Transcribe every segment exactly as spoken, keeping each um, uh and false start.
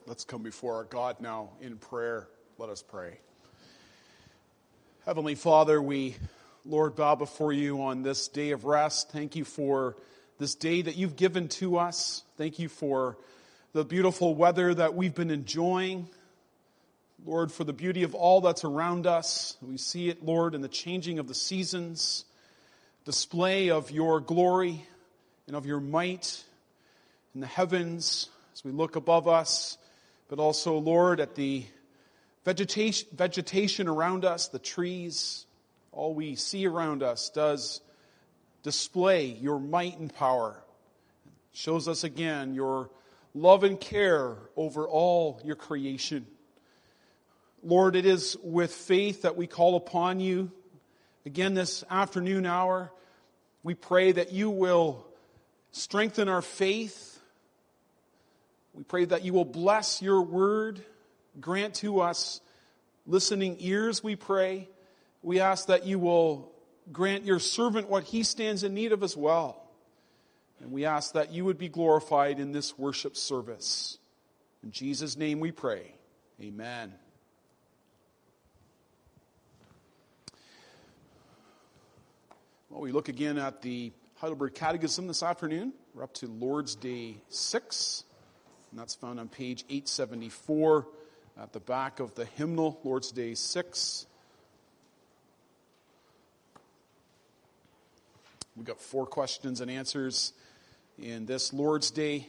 Let's come before our God now in prayer. Let us pray. Heavenly Father, we, Lord, bow before you on this day of rest. Thank you for this day that you've given to us. Thank you for the beautiful weather that we've been enjoying. Lord, for the beauty of all that's around us. We see it, Lord, in the changing of the seasons, display of your glory and of your might in the heavens as we look above us, but also, Lord, at the vegetation, vegetation around us, the trees, all we see around us does display your might and power. It shows us again your love and care over all your creation. Lord, it is with faith that we call upon you. Again, this afternoon hour, we pray that you will strengthen our faith. We pray that you will bless your word, grant to us listening ears, we pray. We ask that you will grant your servant what he stands in need of as well. And we ask that you would be glorified in this worship service. In Jesus' name we pray. Amen. Well, we look again at the Heidelberg Catechism this afternoon. We're up to Lord's Day six. And that's found on page eight seventy-four at the back of the hymnal, Lord's Day six. We've got four questions and answers in this Lord's Day.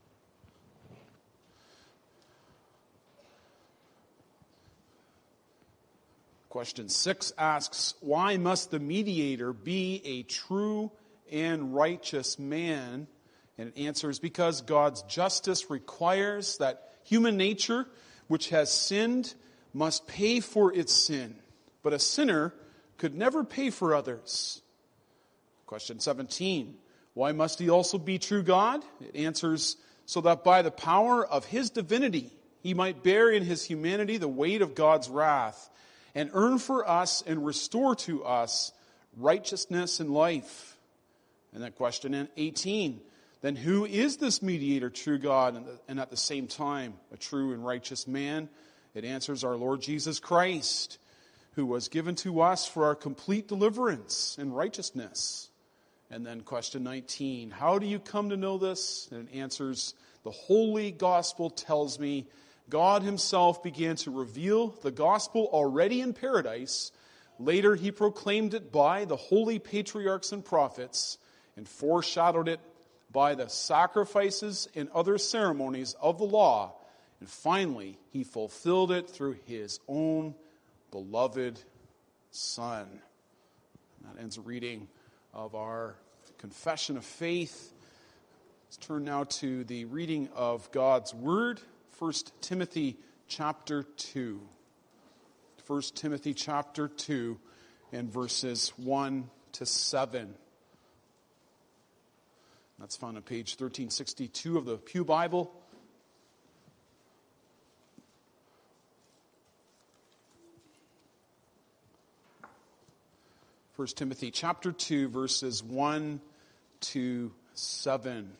Question six asks, why must the mediator be a true and righteous man? And it answers, because God's justice requires that human nature, which has sinned, must pay for its sin. But a sinner could never pay for others. Question seventeen, why must he also be true God? It answers, so that by the power of his divinity, he might bear in his humanity the weight of God's wrath and earn for us and restore to us righteousness and life. And then question eighteen, then who is this mediator, true God, and at the same time a true and righteous man? It answers, our Lord Jesus Christ, who was given to us for our complete deliverance and righteousness. And then question nineteen, how do you come to know this? And it answers, the Holy Gospel tells me God himself began to reveal the gospel already in paradise. Later he proclaimed it by the holy patriarchs and prophets and foreshadowed it by the sacrifices and other ceremonies of the law. And finally, he fulfilled it through his own beloved Son. And that ends the reading of our confession of faith. Let's turn now to the reading of God's Word. First Timothy chapter two. First Timothy chapter two and verses one to seven. That's found on page thirteen sixty-two of the Pew Bible. First Timothy chapter two, verses one to seven.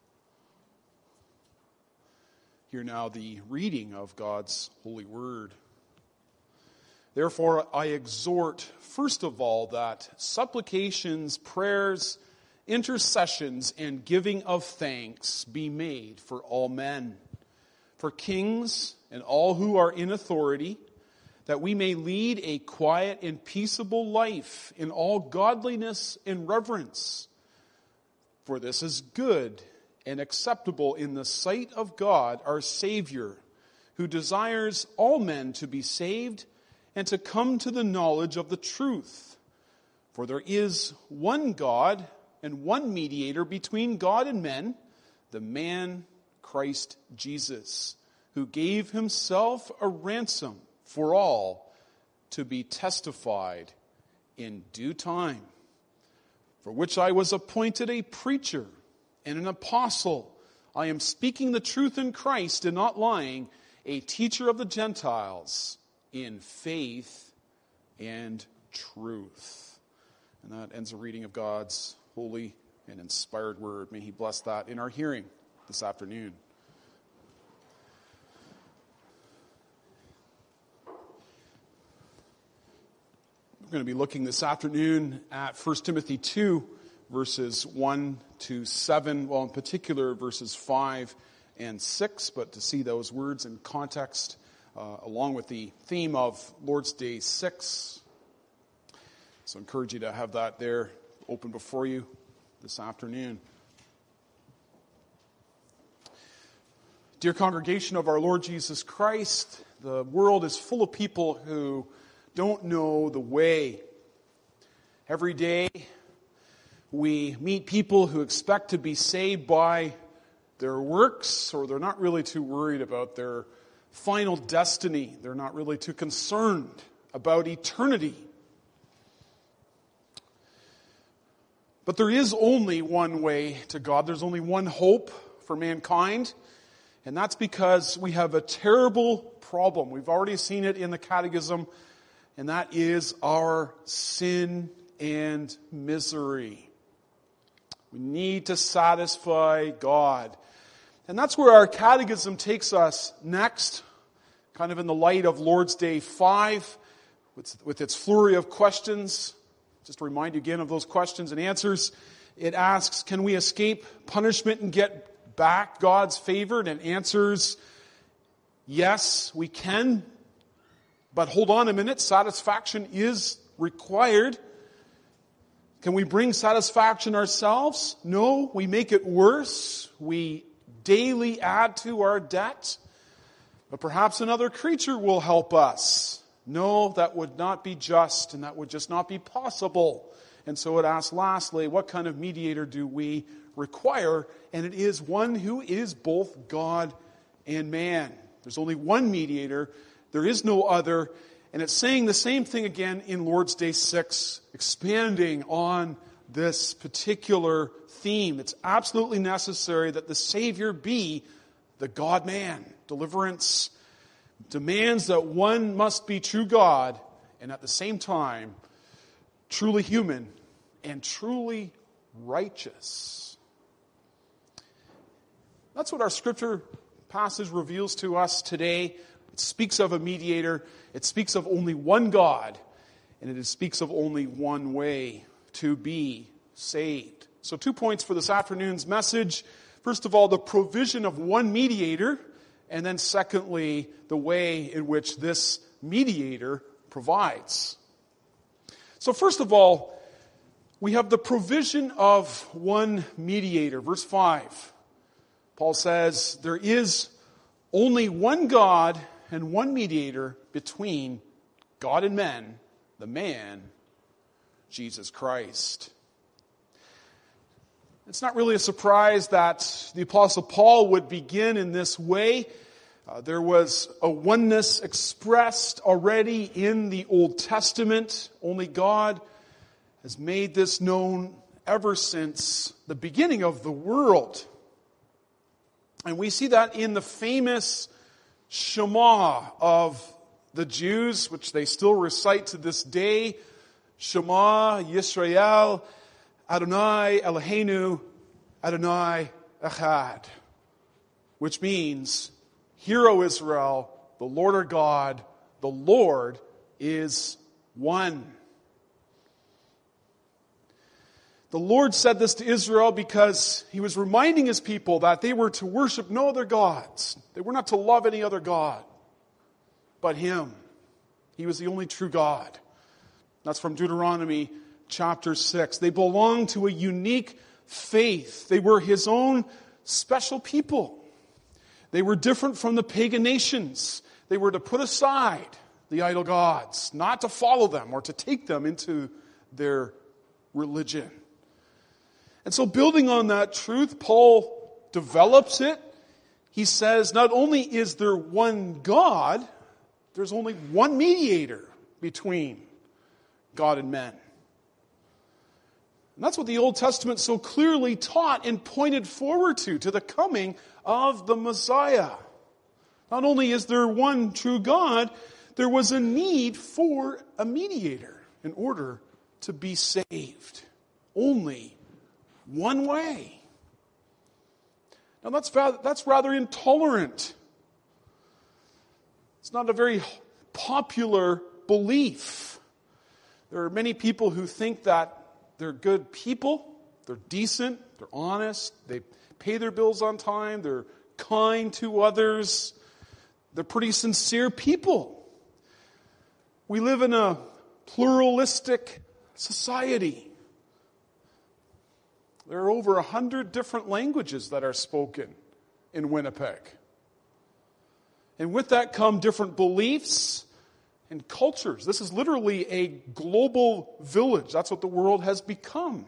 Hear now the reading of God's holy word. Therefore, I exhort, first of all, that supplications, prayers, intercessions, and giving of thanks be made for all men, for kings and all who are in authority, that we may lead a quiet and peaceable life in all godliness and reverence. For this is good and acceptable in the sight of God, our Savior, who desires all men to be saved and to come to the knowledge of the truth. For there is one God and one mediator between God and men, the man Christ Jesus, who gave himself a ransom for all to be testified in due time, for which I was appointed a preacher and an apostle. I am speaking the truth in Christ and not lying, a teacher of the Gentiles in faith and truth. And that ends the reading of God's holy and inspired word. May he bless that in our hearing this afternoon. We're going to be looking this afternoon at First Timothy two, verses one to seven, well, in particular, verses five and six, but to see those words in context, uh, along with the theme of Lord's Day six. So I encourage you to have that there open before you this afternoon. Dear congregation of our Lord Jesus Christ, the world is full of people who don't know the way. Every day we meet people who expect to be saved by their works, or they're not really too worried about their final destiny. They're not really too concerned about eternity. But there is only one way to God. There's only one hope for mankind. And that's because we have a terrible problem. We've already seen it in the Catechism. And that is our sin and misery. We need to satisfy God. And that's where our Catechism takes us next, kind of in the light of Lord's Day five, with, with its flurry of questions. Just to remind you again of those questions and answers. It asks, can we escape punishment and get back God's favor? And it answers, yes, we can. But hold on a minute, satisfaction is required. Can we bring satisfaction ourselves? No, we make it worse. We daily add to our debt. But perhaps another creature will help us. No, that would not be just, and that would just not be possible. And so it asks lastly, what kind of mediator do we require? And it is one who is both God and man. There's only one mediator. There is no other. And it's saying the same thing again in Lord's Day six, expanding on this particular theme. It's absolutely necessary that the Savior be the God-man. Deliverance demands that one must be true God and at the same time truly human and truly righteous. That's what our scripture passage reveals to us today. It speaks of a mediator. It speaks of only one God. And it speaks of only one way to be saved. So two points for this afternoon's message. First of all, the provision of one mediator. And then secondly, the way in which this mediator provides. So first of all, we have the provision of one mediator. Verse five. Paul says, there is only one God and one mediator between God and men, the man, Jesus Christ. It's not really a surprise that the Apostle Paul would begin in this way. Uh, there was a oneness expressed already in the Old Testament. Only God has made this known ever since the beginning of the world. And we see that in the famous Shema of the Jews, which they still recite to this day. Shema Yisrael, Adonai Eloheinu, Adonai Echad. Which means, hear, O Israel, the Lord our God, the Lord is one. The Lord said this to Israel because he was reminding his people that they were to worship no other gods. They were not to love any other God but him. He was the only true God. That's from Deuteronomy chapter six. They belonged to a unique faith. They were his own special people. They were different from the pagan nations. They were to put aside the idol gods, not to follow them or to take them into their religion. And so building on that truth, Paul develops it. He says, not only is there one God, there's only one mediator between God and men. And that's what the Old Testament so clearly taught and pointed forward to, to the coming of the Messiah. Not only is there one true God, there was a need for a mediator in order to be saved. Only one way. Now that's, that's rather intolerant. It's not a very popular belief. There are many people who think that they're good people, they're decent, they're honest, they pay their bills on time, they're kind to others, they're pretty sincere people. We live in a pluralistic society. There are over a hundred different languages that are spoken in Winnipeg. And with that come different beliefs and cultures. This is literally a global village. That's what the world has become.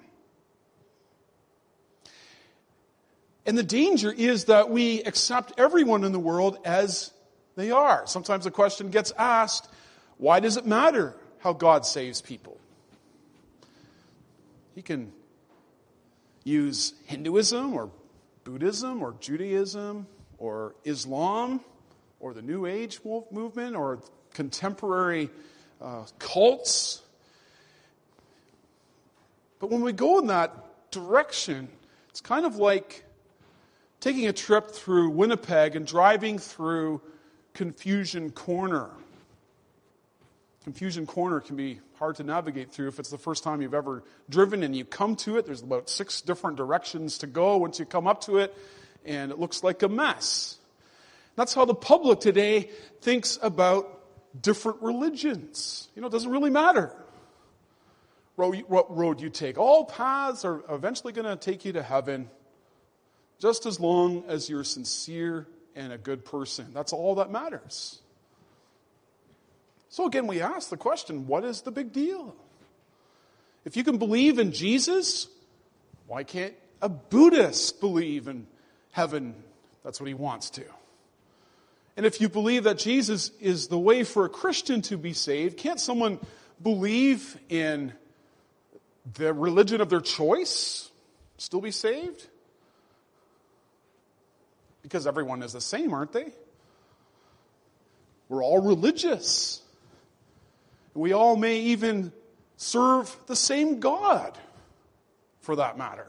And the danger is that we accept everyone in the world as they are. Sometimes the question gets asked, why does it matter how God saves people? He can use Hinduism or Buddhism or Judaism or Islam or the New Age movement or contemporary uh, cults. But when we go in that direction, it's kind of like taking a trip through Winnipeg and driving through Confusion Corner. Confusion Corner can be hard to navigate through if it's the first time you've ever driven and you come to it. There's about six different directions to go once you come up to it, and it looks like a mess. That's how the public today thinks about different religions. You know, it doesn't really matter what road you take. All paths are eventually going to take you to heaven, just as long as you're sincere and a good person. That's all that matters. So again, we ask the question, what is the big deal? If you can believe in Jesus, why can't a Buddhist believe in heaven? That's what he wants to. And if you believe that Jesus is the way for a Christian to be saved, can't someone believe in the religion of their choice, still be saved? Because everyone is the same, aren't they? We're all religious. We all may even serve the same God, for that matter.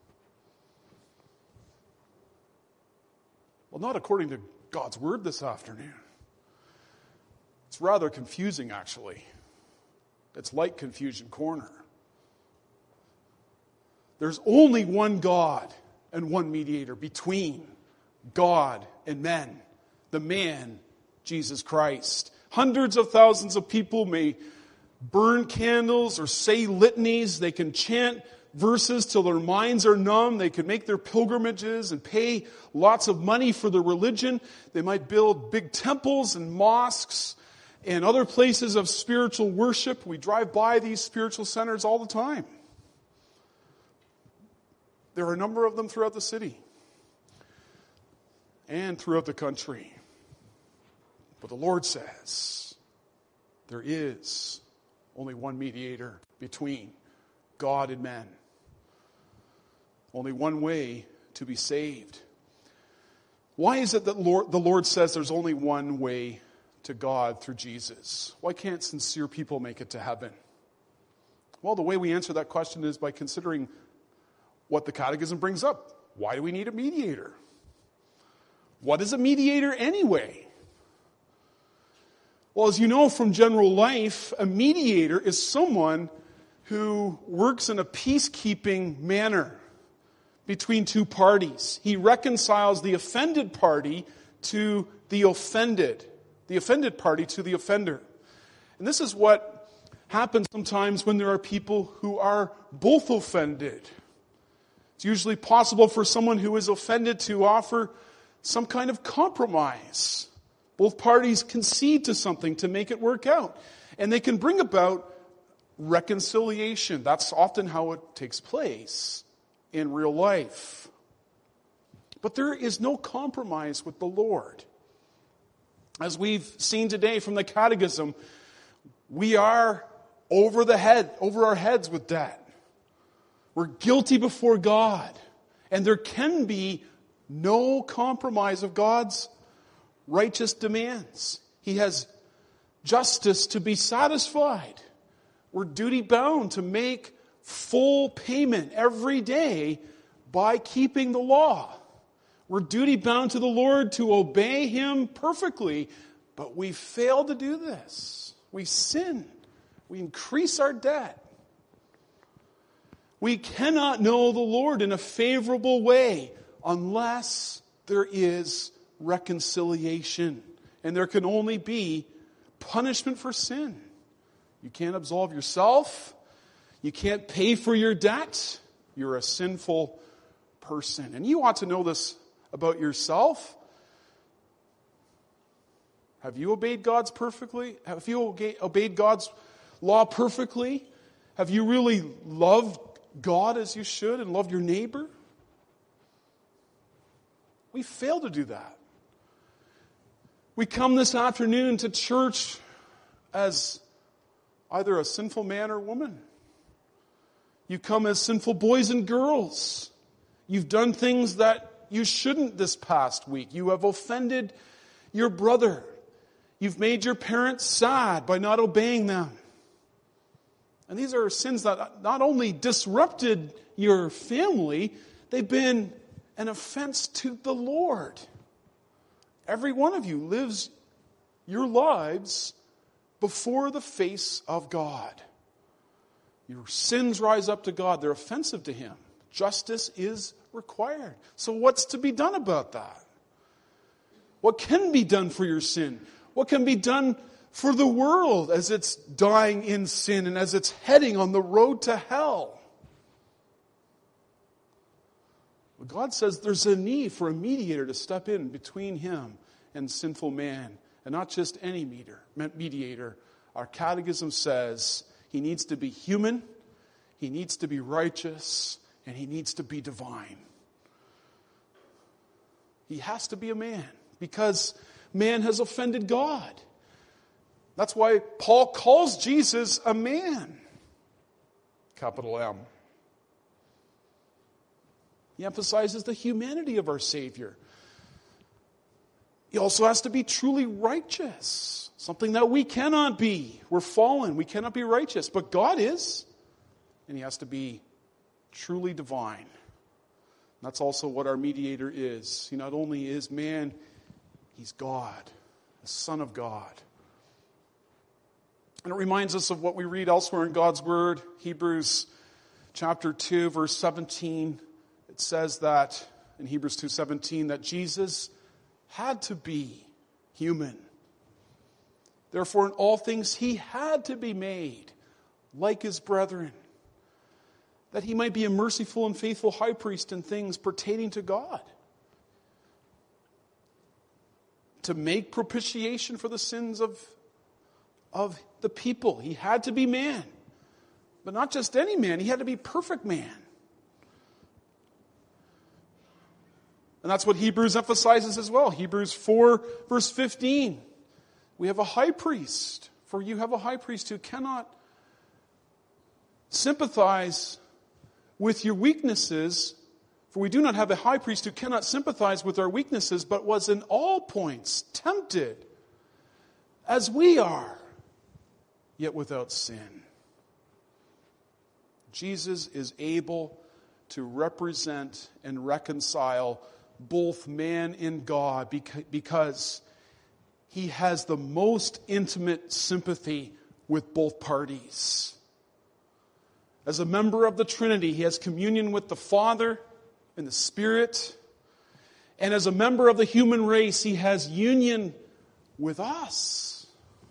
Well, not according to God's word this afternoon. It's rather confusing, actually. It's like Confusion Corner. There's only one God and one mediator between God and men, the man, Jesus Christ. Hundreds of thousands of people may burn candles or say litanies. They can chant verses till their minds are numb. They could make their pilgrimages and pay lots of money for their religion. They might build big temples and mosques and other places of spiritual worship. We drive by these spiritual centers all the time. There are a number of them throughout the city and throughout the country. But the Lord says there is only one mediator between God and men. Only one way to be saved. Why is it that Lord, the Lord says there's only one way to God through Jesus? Why can't sincere people make it to heaven? Well, the way we answer that question is by considering what the Catechism brings up. Why do we need a mediator? What is a mediator anyway? Well, as you know from general life, a mediator is someone who works in a peacekeeping manner between two parties. He reconciles the offended party to the offended, the offended party to the offender. And this is what happens sometimes when there are people who are both offended. It's usually possible for someone who is offended to offer some kind of compromise. Both parties concede to something to make it work out. And they can bring about reconciliation. That's often how it takes place in real life. But there is no compromise with the Lord. As we've seen today from the Catechism, we are over the head, over our heads with debt. We're guilty before God. And there can be no compromise of God's righteous demands. He has justice to be satisfied. We're duty bound to make full payment every day by keeping the law. We're duty bound to the Lord to obey Him perfectly, but we fail to do this. We sin. We increase our debt. We cannot know the Lord in a favorable way unless there is reconciliation. And there can only be punishment for sin. You can't absolve yourself. You can't pay for your debt. You're a sinful person. And you ought to know this about yourself. Have you obeyed God's perfectly? Have you obeyed God's law perfectly? Have you really loved God as you should and loved your neighbor? We fail to do that. We come this afternoon to church as either a sinful man or woman. You come as sinful boys and girls. You've done things that you shouldn't this past week. You have offended your brother. You've made your parents sad by not obeying them. And these are sins that not only disrupted your family, they've been an offense to the Lord. Every one of you lives your lives before the face of God. Your sins rise up to God. They're offensive to Him. Justice is required. So what's to be done about that? What can be done for your sin? What can be done for the world as it's dying in sin and as it's heading on the road to hell? Well, God says there's a need for a mediator to step in between Him and sinful man. And not just any mediator. Our catechism says He needs to be human, He needs to be righteous, and He needs to be divine. He has to be a man because man has offended God. That's why Paul calls Jesus a man. Capital M. He emphasizes the humanity of our Savior. He also has to be truly righteous. Something that we cannot be. We're fallen. We cannot be righteous. But God is. And He has to be truly divine. That's also what our mediator is. He not only is man, He's God. The Son of God. And it reminds us of what we read elsewhere in God's Word. Hebrews chapter two, verse seventeen. It says that, in Hebrews two seventeen, that Jesus had to be human. Therefore, in all things, He had to be made like His brethren, that He might be a merciful and faithful high priest in things pertaining to God, to make propitiation for the sins of, of the people. He had to be man. But not just any man. He had to be perfect man. And that's what Hebrews emphasizes as well. Hebrews four, verse fifteen. We have a high priest. For you have a high priest who cannot sympathize with your weaknesses. For we do not have a high priest who cannot sympathize with our weaknesses, but was in all points tempted as we are, yet without sin. Jesus is able to represent and reconcile both man and God because He has the most intimate sympathy with both parties. As a member of the Trinity, He has communion with the Father and the Spirit. And as a member of the human race, He has union with us.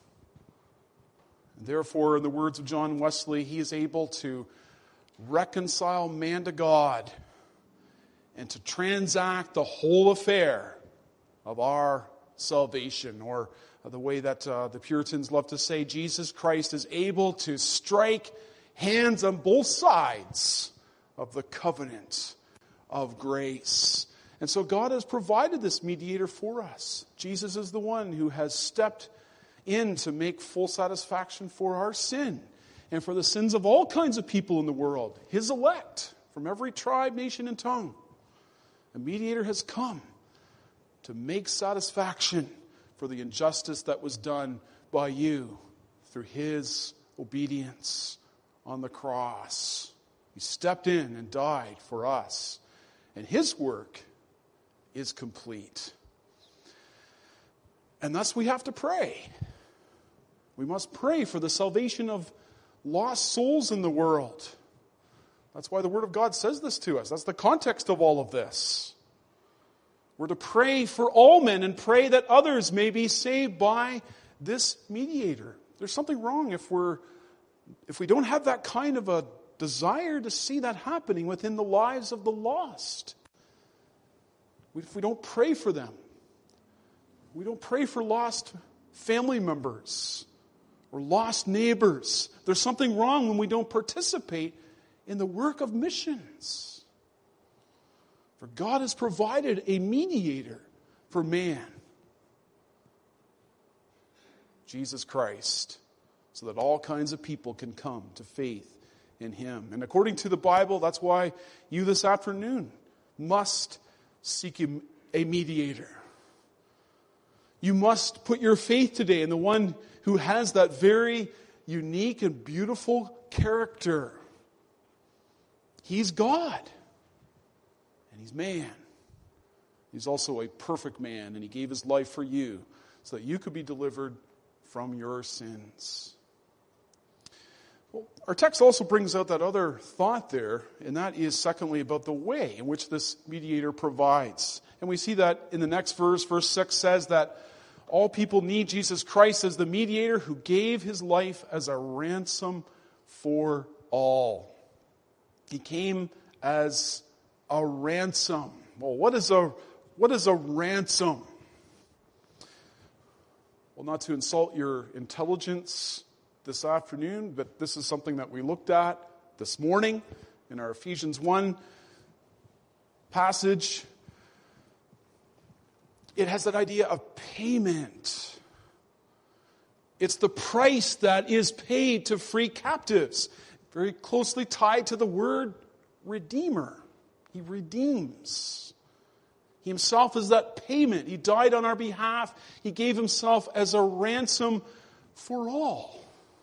And therefore, in the words of John Wesley, He is able to reconcile man to God and to transact the whole affair of our salvation. Or the way that uh, the Puritans love to say, Jesus Christ is able to strike hands on both sides of the covenant of grace. And so God has provided this mediator for us. Jesus is the one who has stepped in to make full satisfaction for our sin and for the sins of all kinds of people in the world, His elect from every tribe, nation, and tongue. A mediator has come to make satisfaction for the injustice that was done by you through His obedience on the cross. He stepped in and died for us. And His work is complete. And thus we have to pray. We must pray for the salvation of lost souls in the world. That's why the Word of God says this to us. That's the context of all of this. We're to pray for all men and pray that others may be saved by this mediator. There's something wrong if we're if we don't have that kind of a desire to see that happening within the lives of the lost. If we don't pray for them, we don't pray for lost family members or lost neighbors. There's something wrong when we don't participate in the work of missions. For God has provided a mediator for man, Jesus Christ, so that all kinds of people can come to faith in Him. And according to the Bible, that's why you this afternoon must seek a mediator. You must put your faith today in the one who has that very unique and beautiful character. He's God. And He's man. He's also a perfect man, and He gave His life for you so that you could be delivered from your sins. Well, our text also brings out that other thought there, and that is secondly about the way in which this mediator provides. And we see that in the next verse. Verse six says that all people need Jesus Christ as the mediator who gave His life as a ransom for all. He came as a ransom. Well, what is a what is a ransom? Well, not to insult your intelligence this afternoon, but this is something that we looked at this morning in our Ephesians one passage. It has that idea of payment. It's the price that is paid to free captives, very closely tied to the word redeemer. He redeems. He Himself is that payment. He died on our behalf. He gave Himself as a ransom for all.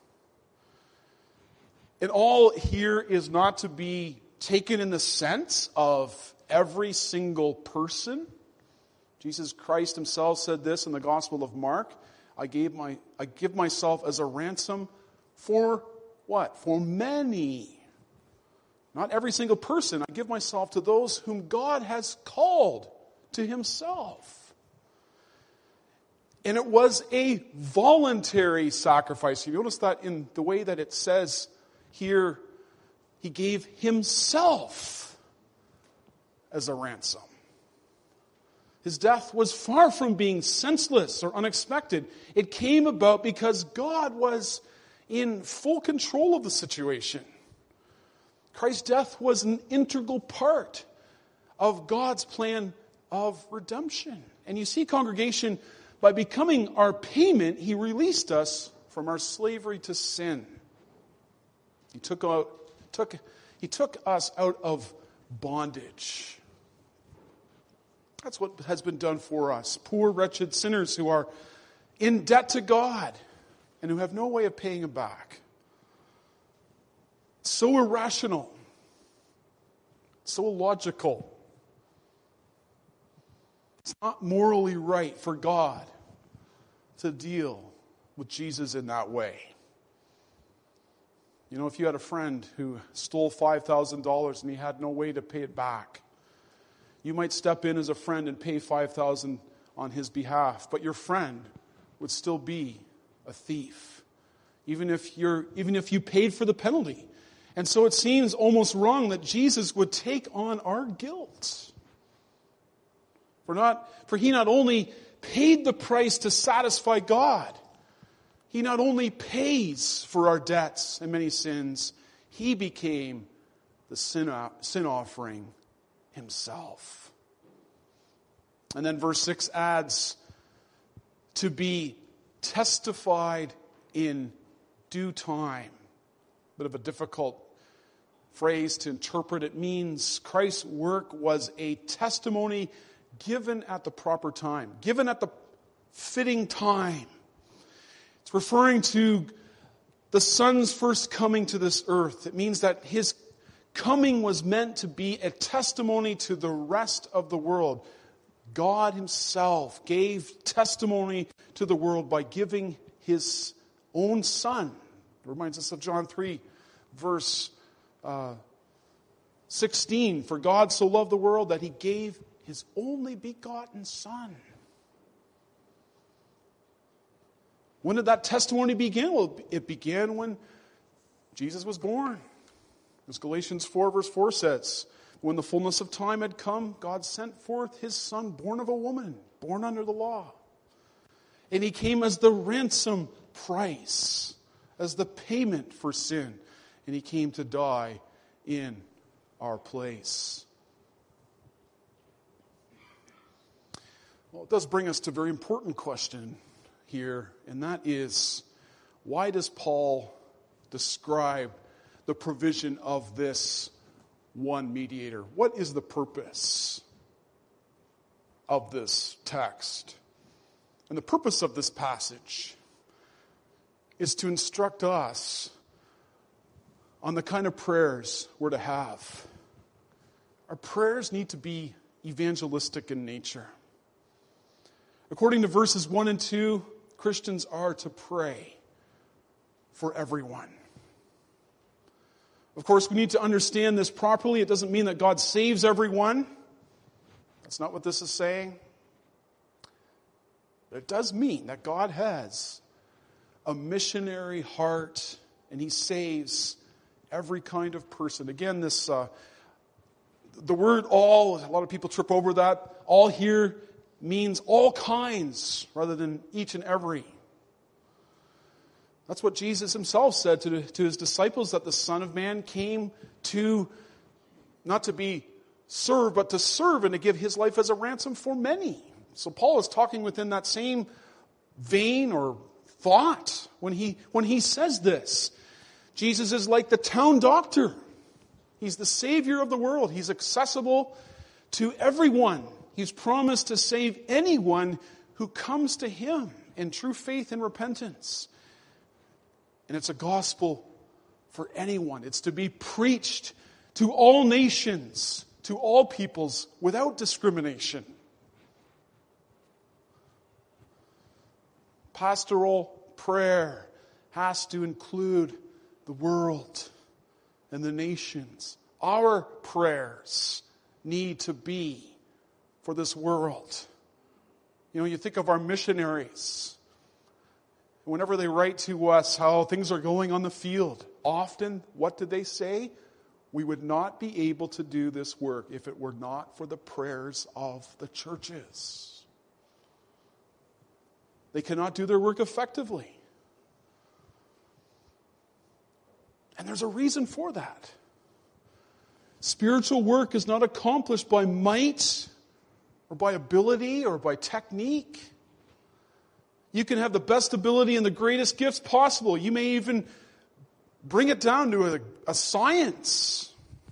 And all here is not to be taken in the sense of every single person. Jesus Christ Himself said this in the Gospel of Mark. I gave my I give myself as a ransom for what? For many. Not every single person. I give myself to those whom God has called to Himself. And it was a voluntary sacrifice. You notice that in the way that it says here, He gave Himself as a ransom. His death was far from being senseless or unexpected. It came about because God was in full control of the situation. Christ's death was an integral part of God's plan of redemption. And you see, congregation, by becoming our payment, He released us from our slavery to sin. He took out, took, he took us out of bondage. That's what has been done for us. Poor, wretched sinners who are in debt to God and who have no way of paying Him back. It's so irrational. It's so illogical. It's not morally right for God to deal with Jesus in that way. You know, if you had a friend who stole five thousand dollars and he had no way to pay it back, you might step in as a friend and pay five thousand dollars on his behalf, but your friend would still be a thief, even if you're even if you paid for the penalty. And so it seems almost wrong that Jesus would take on our guilt. For not for He not only paid the price to satisfy God, He not only pays for our debts and many sins, He became the sin, sin offering Himself. And then verse six adds, to be testified in due time. Bit of a difficult phrase to interpret. It means Christ's work was a testimony given at the proper time, given at the fitting time. It's referring to the Son's first coming to this earth. It means that His coming was meant to be a testimony to the rest of the world. God Himself gave testimony to the world by giving His own Son, It reminds us of John three, verse uh, sixteen. For God so loved the world that he gave his only begotten Son. When did that testimony begin? Well, it began when Jesus was born. As Galatians four, verse four says, when the fullness of time had come, God sent forth his Son, born of a woman, born under the law. And he came as the ransom price, as the payment for sin. And he came to die in our place. Well, it does bring us to a very important question here, and that is, why does Paul describe the provision of this one mediator? What is the purpose of this text? And the purpose of this passage is to instruct us on the kind of prayers we're to have. Our prayers need to be evangelistic in nature. According to verses one and two, Christians are to pray for everyone. Of course, we need to understand this properly. It doesn't mean that God saves everyone. That's not what this is saying. But it does mean that God has a missionary heart, and he saves every kind of person. Again, this uh, the word all, a lot of people trip over that. All here means all kinds rather than each and every. That's what Jesus himself said to, to his disciples, that the Son of Man came to, not to be served, but to serve and to give his life as a ransom for many. So Paul is talking within that same vein or thought when he, when he says this. Jesus is like the town doctor. He's the Savior of the world. He's accessible to everyone. He's promised to save anyone who comes to him in true faith and repentance. And it's a gospel for anyone. It's to be preached to all nations, to all peoples, without discrimination. Pastoral prayer has to include the world and the nations. Our prayers need to be for this world. You know, you think of our missionaries. Whenever they write to us how things are going on the field, often, what did they say? We would not be able to do this work if it were not for the prayers of the churches. They cannot do their work effectively. And there's a reason for that. Spiritual work is not accomplished by might or by ability or by technique. You can have the best ability and the greatest gifts possible. You may even bring it down to a, a science.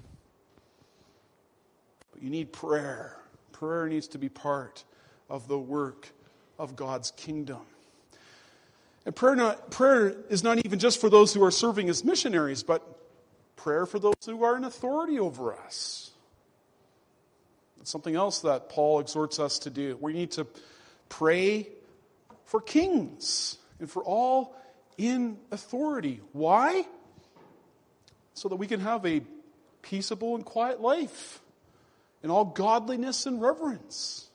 But you need prayer. Prayer needs to be part of the work of God's kingdom. And prayer, not, prayer is not even just for those who are serving as missionaries, but prayer for those who are in authority over us. That's something else that Paul exhorts us to do. We need to pray for kings and for all in authority. Why? So that we can have a peaceable and quiet life in all godliness and reverence.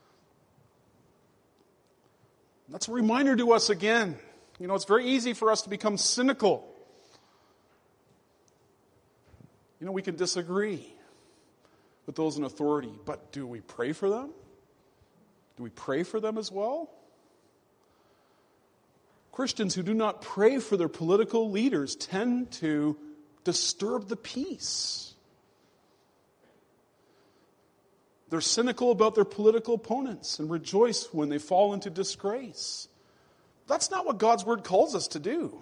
That's a reminder to us again. You know, it's very easy for us to become cynical. You know, we can disagree with those in authority, but do we pray for them? Do we pray for them as well? Christians who do not pray for their political leaders tend to disturb the peace. They're cynical about their political opponents and rejoice when they fall into disgrace. That's not what God's word calls us to do.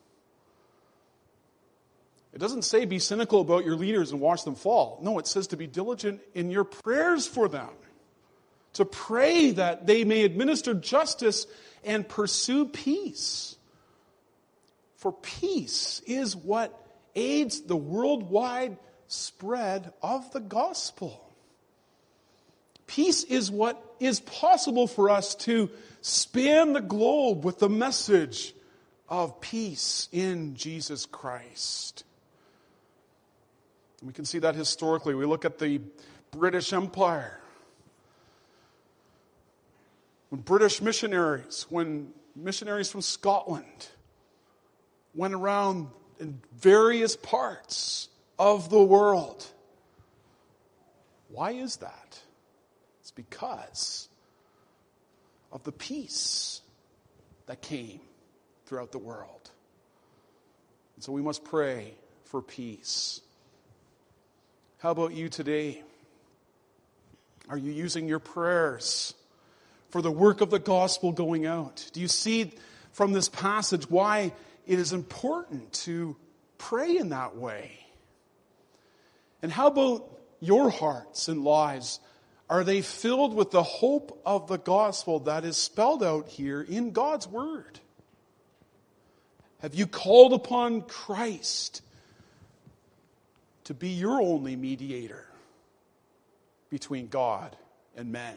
It doesn't say be cynical about your leaders and watch them fall. No, it says to be diligent in your prayers for them. To pray that they may administer justice and pursue peace. For peace is what aids the worldwide spread of the gospel. Peace is what is possible for us to span the globe with the message of peace in Jesus Christ. And we can see that historically. We look at the British Empire. When British missionaries, when missionaries from Scotland went around in various parts of the world. Why is that? It's because of the peace that came throughout the world. And so we must pray for peace. How about you today? Are you using your prayers for the work of the gospel going out? Do you see from this passage why it is important to pray in that way? And how about your hearts and lives? Are they filled with the hope of the gospel that is spelled out here in God's word? Have you called upon Christ to be your only mediator between God and men?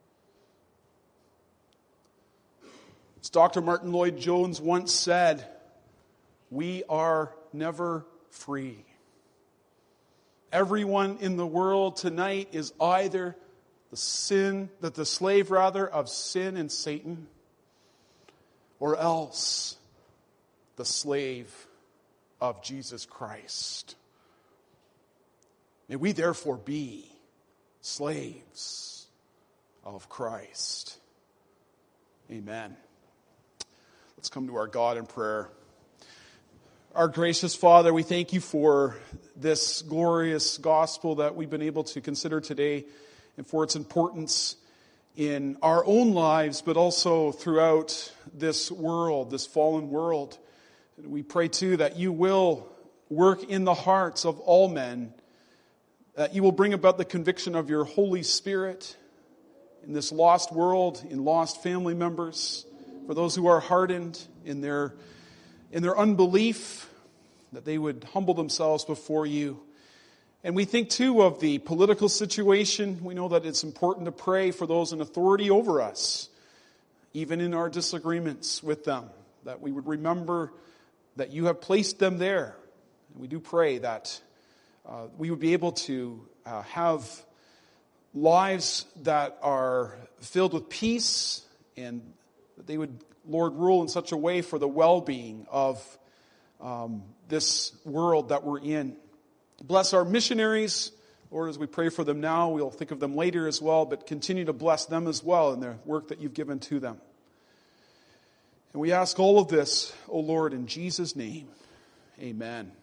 As Doctor Martin Lloyd-Jones once said, we are never free. Everyone in the world tonight is either the sin, that the slave rather of sin and Satan, or else the slave of Jesus Christ. May we therefore be slaves of Christ. Amen. Let's come to our God in prayer. Our gracious Father, we thank you for this glorious gospel that we've been able to consider today and for its importance in our own lives, but also throughout this world, this fallen world. And we pray too that you will work in the hearts of all men, that you will bring about the conviction of your Holy Spirit in this lost world, in lost family members, for those who are hardened in their in their unbelief, that they would humble themselves before you. And we think too of the political situation. We know that it's important to pray for those in authority over us, even in our disagreements with them, that we would remember that you have placed them there. And we do pray that uh, we would be able to uh, have lives that are filled with peace, and that they would, Lord, rule in such a way for the well-being of um, this world that we're in. Bless our missionaries, Lord, as we pray for them now. We'll think of them later as well, but continue to bless them as well in their work that you've given to them. And we ask all of this, O Lord, in Jesus' name. Amen.